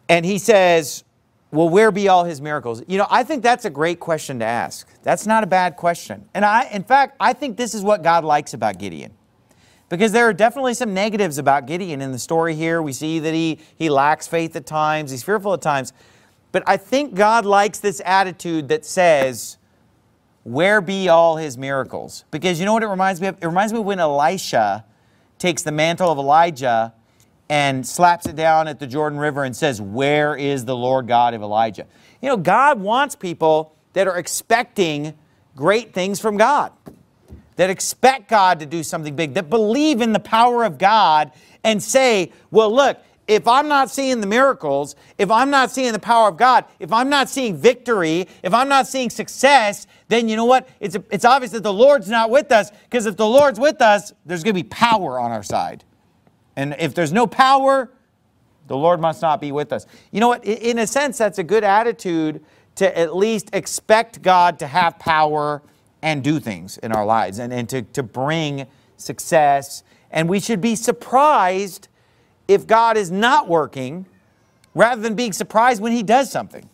And he says, well, where be all his miracles? You know, I think that's a great question to ask. That's not a bad question. And in fact, I think this is what God likes about Gideon. Because there are definitely some negatives about Gideon in the story here. We see that he lacks faith at times. He's fearful at times. But I think God likes this attitude that says, where be all his miracles? Because you know what it reminds me of? It reminds me of when Elisha takes the mantle of Elijah and slaps it down at the Jordan River and says, where is the Lord God of Elijah? You know, God wants people that are expecting great things from God, that expect God to do something big, that believe in the power of God and say, well, look, if I'm not seeing the miracles, if I'm not seeing the power of God, if I'm not seeing victory, if I'm not seeing success, then you know what? It's obvious that the Lord's not with us, because if the Lord's with us, there's going to be power on our side. And if there's no power, the Lord must not be with us. You know what? In a sense, that's a good attitude to at least expect God to have power and do things in our lives and to bring success. And we should be surprised if God is not working rather than being surprised when he does something.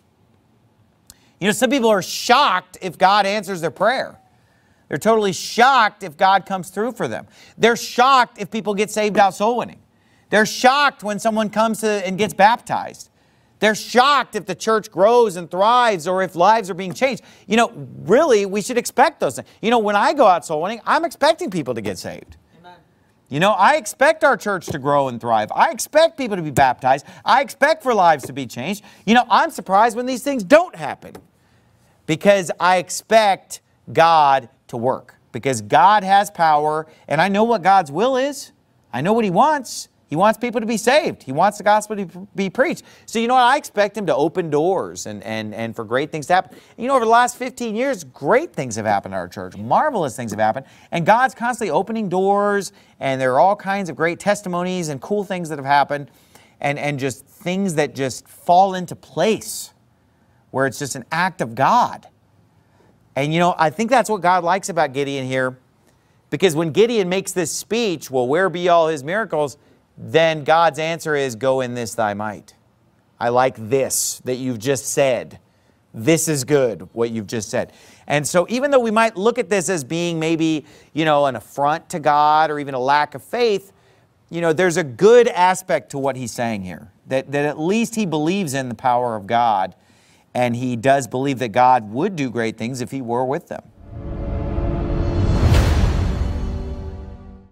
You know, some people are shocked if God answers their prayer. They're totally shocked if God comes through for them. They're shocked if people get saved out soul winning. They're shocked when someone comes and gets baptized. They're shocked if the church grows and thrives or if lives are being changed. You know, really, we should expect those things. You know, when I go out soul winning, I'm expecting people to get saved. Amen. You know, I expect our church to grow and thrive. I expect people to be baptized. I expect for lives to be changed. You know, I'm surprised when these things don't happen because I expect God to work, because God has power, and I know what God's will is. I know what he wants. He wants people to be saved. He wants the gospel to be preached. So you know what? I expect him to open doors and for great things to happen. You know, over the last 15 years, great things have happened in our church. Marvelous things have happened. And God's constantly opening doors, and there are all kinds of great testimonies and cool things that have happened, and just things that just fall into place where it's just an act of God. And, you know, I think that's what God likes about Gideon here, because when Gideon makes this speech, well, where be all his miracles, then God's answer is, go in this thy might. I like this that you've just said. This is good, what you've just said. And so even though we might look at this as being maybe, you know, an affront to God or even a lack of faith, you know, there's a good aspect to what he's saying here, that at least he believes in the power of God. And he does believe that God would do great things if he were with them.